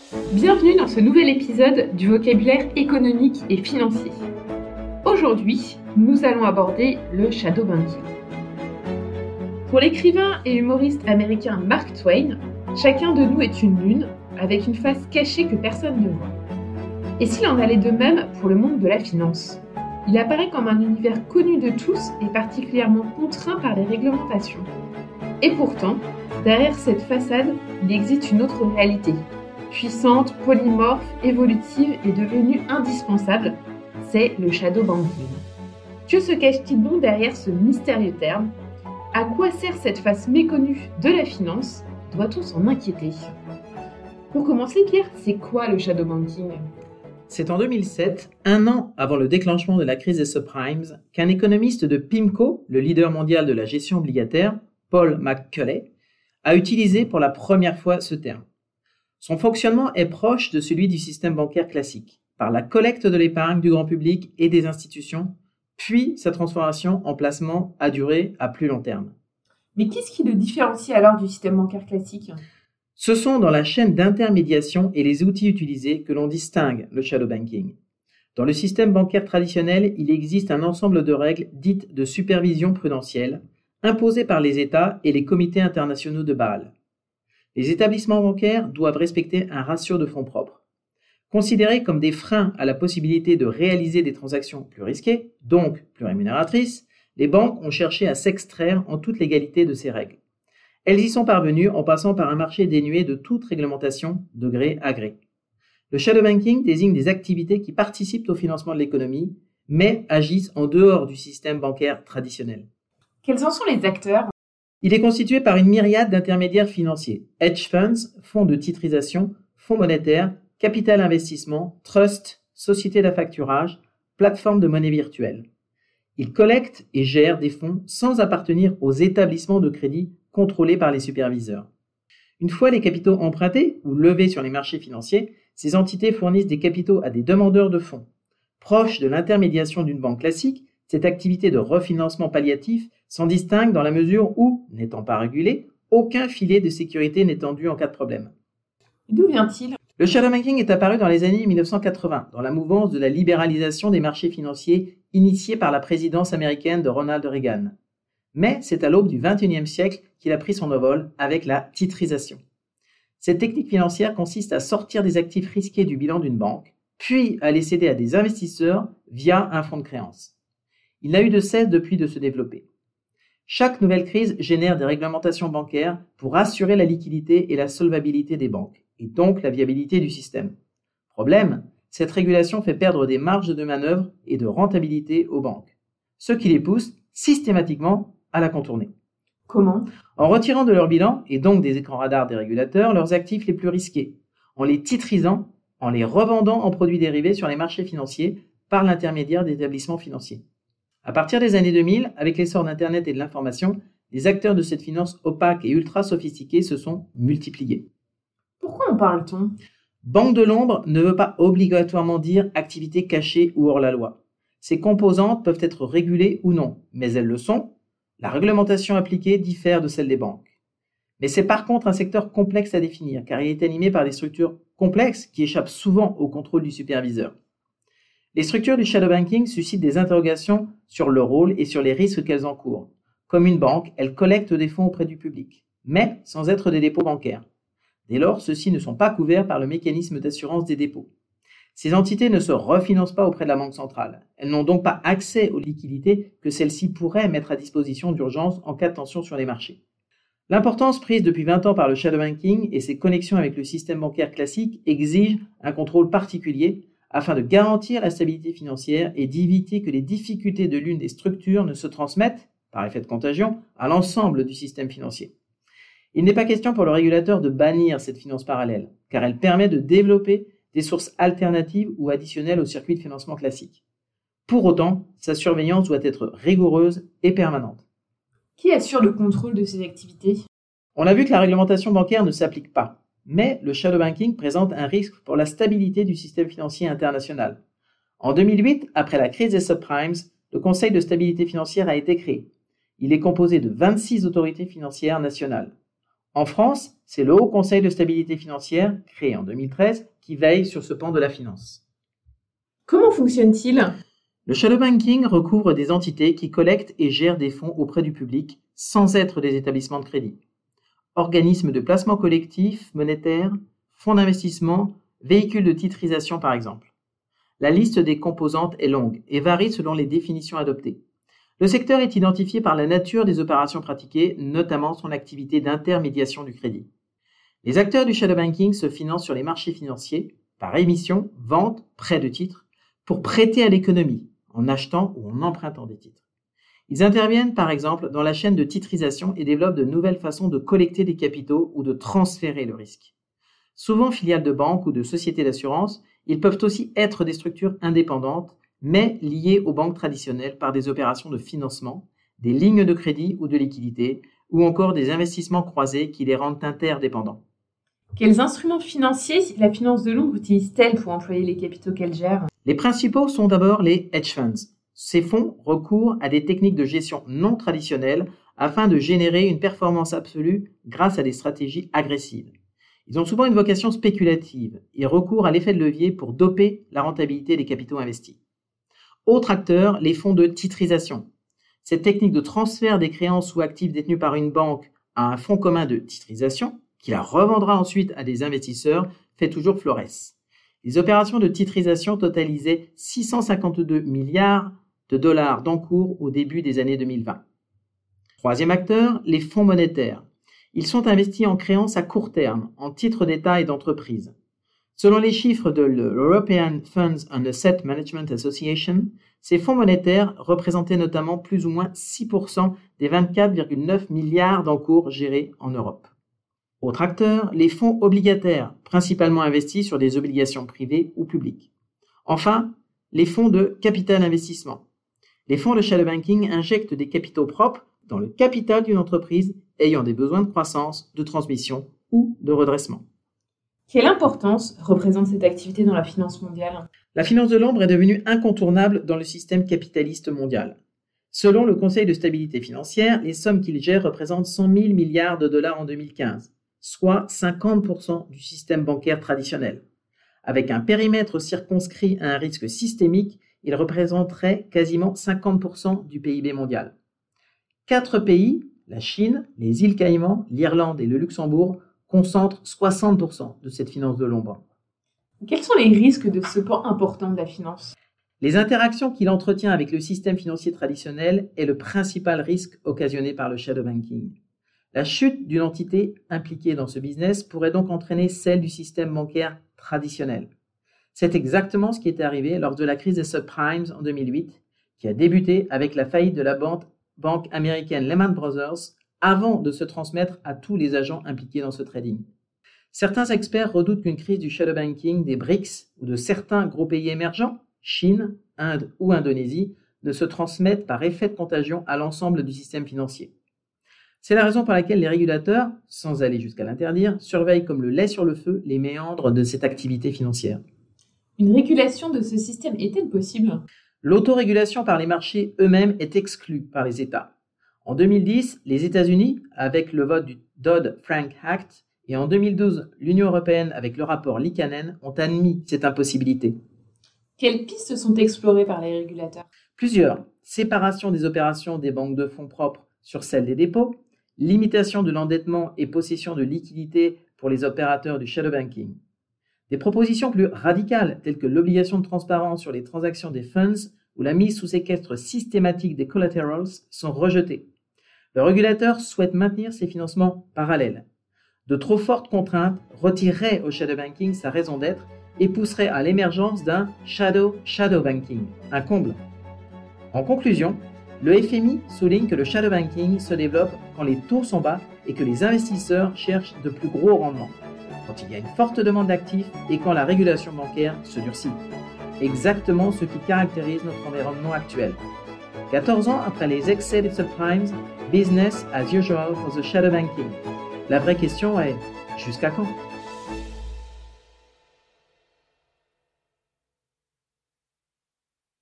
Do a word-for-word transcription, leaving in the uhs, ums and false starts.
Bienvenue dans ce nouvel épisode du vocabulaire économique et financier. Aujourd'hui, nous allons aborder le shadow banking. Pour l'écrivain et humoriste américain Mark Twain, chacun de nous est une lune avec une face cachée que personne ne voit. Et s'il en allait de même pour le monde de la finance? Il apparaît comme un univers connu de tous et particulièrement contraint par les réglementations. Et pourtant, derrière cette façade, il existe une autre réalité. Puissante, polymorphe, évolutive et devenue indispensable, c'est le shadow banking. Que se cache-t-il donc derrière ce mystérieux terme? À quoi sert cette face méconnue de la finance? Doit-on s'en inquiéter? Pour commencer, Pierre, c'est quoi le shadow banking? C'est en deux mille sept, un an avant le déclenchement de la crise des subprimes, qu'un économiste de PIMCO, le leader mondial de la gestion obligataire, Paul McCulley, a utilisé pour la première fois ce terme. Son fonctionnement est proche de celui du système bancaire classique, par la collecte de l'épargne du grand public et des institutions, puis sa transformation en placement à durée à plus long terme. Mais qu'est-ce qui le différencie alors du système bancaire classique? Ce sont dans la chaîne d'intermédiation et les outils utilisés que l'on distingue le shadow banking. Dans le système bancaire traditionnel, il existe un ensemble de règles dites de supervision prudentielle, imposées par les États et les comités internationaux de Bâle. Les établissements bancaires doivent respecter un ratio de fonds propres. Considérés comme des freins à la possibilité de réaliser des transactions plus risquées, donc plus rémunératrices, les banques ont cherché à s'extraire en toute légalité de ces règles. Elles y sont parvenues en passant par un marché dénué de toute réglementation de gré à gré. Le shadow banking désigne des activités qui participent au financement de l'économie, mais agissent en dehors du système bancaire traditionnel. Quels en sont les acteurs? Il est constitué par une myriade d'intermédiaires financiers, hedge funds, fonds de titrisation, fonds monétaires, capital investissement, trusts, sociétés d'affacturage, plateformes de monnaie virtuelle. Il collecte et gère des fonds sans appartenir aux établissements de crédit contrôlés par les superviseurs. Une fois les capitaux empruntés ou levés sur les marchés financiers, ces entités fournissent des capitaux à des demandeurs de fonds. Proche de l'intermédiation d'une banque classique, cette activité de refinancement palliatif s'en distingue dans la mesure où, n'étant pas régulée, aucun filet de sécurité n'est tendu en cas de problème. D'où vient-il? Le shadow banking est apparu dans les années mille neuf cent quatre-vingts, dans la mouvance de la libéralisation des marchés financiers initiée par la présidence américaine de Ronald Reagan. Mais c'est à l'aube du vingt et unième siècle qu'il a pris son envol avec la titrisation. Cette technique financière consiste à sortir des actifs risqués du bilan d'une banque, puis à les céder à des investisseurs via un fonds de créance. Il n'a eu de cesse depuis de se développer. Chaque nouvelle crise génère des réglementations bancaires pour assurer la liquidité et la solvabilité des banques, et donc la viabilité du système. Problème, cette régulation fait perdre des marges de manœuvre et de rentabilité aux banques, ce qui les pousse systématiquement à la contourner. Comment? En retirant de leur bilan, et donc des écrans radars des régulateurs, leurs actifs les plus risqués, en les titrisant, en les revendant en produits dérivés sur les marchés financiers par l'intermédiaire d'établissements financiers. À partir des années deux mille, avec l'essor d'Internet et de l'information, les acteurs de cette finance opaque et ultra sophistiquée se sont multipliés. Pourquoi en parle-t-on? Banque de l'ombre ne veut pas obligatoirement dire activité cachée ou hors la loi. Ces composantes peuvent être régulées ou non, mais elles le sont. La réglementation appliquée diffère de celle des banques. Mais c'est par contre un secteur complexe à définir, car il est animé par des structures complexes qui échappent souvent au contrôle du superviseur. Les structures du shadow banking suscitent des interrogations sur leur rôle et sur les risques qu'elles encourent. Comme une banque, elles collectent des fonds auprès du public, mais sans être des dépôts bancaires. Dès lors, ceux-ci ne sont pas couverts par le mécanisme d'assurance des dépôts. Ces entités ne se refinancent pas auprès de la banque centrale. Elles n'ont donc pas accès aux liquidités que celle-ci pourrait mettre à disposition d'urgence en cas de tension sur les marchés. L'importance prise depuis vingt ans par le shadow banking et ses connexions avec le système bancaire classique exige un contrôle particulier afin de garantir la stabilité financière et d'éviter que les difficultés de l'une des structures ne se transmettent, par effet de contagion, à l'ensemble du système financier. Il n'est pas question pour le régulateur de bannir cette finance parallèle, car elle permet de développer des sources alternatives ou additionnelles au circuit de financement classique. Pour autant, sa surveillance doit être rigoureuse et permanente. Qui assure le contrôle de ces activités? On a vu que la réglementation bancaire ne s'applique pas. Mais le shadow banking présente un risque pour la stabilité du système financier international. En deux mille huit, après la crise des subprimes, le Conseil de stabilité financière a été créé. Il est composé de vingt-six autorités financières nationales. En France, c'est le Haut Conseil de stabilité financière, créé en deux mille treize, qui veille sur ce pan de la finance. Comment fonctionne-t-il ? Le shadow banking recouvre des entités qui collectent et gèrent des fonds auprès du public sans être des établissements de crédit. Organismes de placement collectif, monétaire, fonds d'investissement, véhicules de titrisation par exemple. La liste des composantes est longue et varie selon les définitions adoptées. Le secteur est identifié par la nature des opérations pratiquées, notamment son activité d'intermédiation du crédit. Les acteurs du shadow banking se financent sur les marchés financiers, par émission, vente, prêt de titres, pour prêter à l'économie, en achetant ou en empruntant des titres. Ils interviennent par exemple dans la chaîne de titrisation et développent de nouvelles façons de collecter des capitaux ou de transférer le risque. Souvent filiales de banques ou de sociétés d'assurance, ils peuvent aussi être des structures indépendantes, mais liées aux banques traditionnelles par des opérations de financement, des lignes de crédit ou de liquidité, ou encore des investissements croisés qui les rendent interdépendants. Quels instruments financiers la finance de l'ombre utilise-t-elle pour employer les capitaux qu'elle gère ? Les principaux sont d'abord les hedge funds. Ces fonds recourent à des techniques de gestion non traditionnelles afin de générer une performance absolue grâce à des stratégies agressives. Ils ont souvent une vocation spéculative et recourent à l'effet de levier pour doper la rentabilité des capitaux investis. Autre acteur, les fonds de titrisation. Cette technique de transfert des créances ou actifs détenus par une banque à un fonds commun de titrisation, qui la revendra ensuite à des investisseurs, fait toujours florès. Les opérations de titrisation totalisaient six cent cinquante-deux milliards de dollars d'encours au début des années deux mille vingt. Troisième acteur, les fonds monétaires. Ils sont investis en créances à court terme, en titres d'État et d'entreprise. Selon les chiffres de l'European Funds and Asset Management Association, ces fonds monétaires représentaient notamment plus ou moins six pour cent des vingt-quatre virgule neuf milliards d'encours gérés en Europe. Autre acteur, les fonds obligataires, principalement investis sur des obligations privées ou publiques. Enfin, les fonds de capital investissement. Les fonds de shadow banking injectent des capitaux propres dans le capital d'une entreprise ayant des besoins de croissance, de transmission ou de redressement. Quelle importance représente cette activité dans la finance mondiale ? La finance de l'ombre est devenue incontournable dans le système capitaliste mondial. Selon le Conseil de stabilité financière, les sommes qu'il gère représentent cent mille milliards de dollars en deux mille quinze, soit cinquante pour cent du système bancaire traditionnel. Avec un périmètre circonscrit à un risque systémique, il représenterait quasiment cinquante pour cent du P I B mondial. Quatre pays, la Chine, les îles Caïmans, l'Irlande et le Luxembourg, concentrent soixante pour cent de cette finance de l'ombre. Quels sont les risques de ce pan important de la finance ? Les interactions qu'il entretient avec le système financier traditionnel est le principal risque occasionné par le shadow banking. La chute d'une entité impliquée dans ce business pourrait donc entraîner celle du système bancaire traditionnel. C'est exactement ce qui est arrivé lors de la crise des subprimes en deux mille huit, qui a débuté avec la faillite de la banque, banque américaine Lehman Brothers, avant de se transmettre à tous les agents impliqués dans ce trading. Certains experts redoutent qu'une crise du shadow banking des B R I C S ou de certains gros pays émergents, Chine, Inde ou Indonésie, ne se transmette par effet de contagion à l'ensemble du système financier. C'est la raison pour laquelle les régulateurs, sans aller jusqu'à l'interdire, surveillent comme le lait sur le feu les méandres de cette activité financière. Une régulation de ce système est-elle possible ? L'autorégulation par les marchés eux-mêmes est exclue par les États. En deux mille dix, les États-Unis, avec le vote du Dodd-Frank Act, et en deux mille douze, l'Union européenne, avec le rapport Liikanen, ont admis cette impossibilité. Quelles pistes sont explorées par les régulateurs ? Plusieurs. Séparation des opérations des banques de fonds propres sur celles des dépôts, limitation de l'endettement et possession de liquidités pour les opérateurs du shadow banking. Des propositions plus radicales, telles que l'obligation de transparence sur les transactions des funds ou la mise sous séquestre systématique des collaterals, sont rejetées. Le régulateur souhaite maintenir ces financements parallèles. De trop fortes contraintes retireraient au shadow banking sa raison d'être et pousseraient à l'émergence d'un shadow shadow banking, un comble. En conclusion, le F M I souligne que le shadow banking se développe quand les taux sont bas et que les investisseurs cherchent de plus gros rendements, quand il y a une forte demande d'actifs et quand la régulation bancaire se durcit. Exactement ce qui caractérise notre environnement actuel. quatorze ans après les excès des subprimes, business as usual for the shadow banking. La vraie question est, jusqu'à quand ?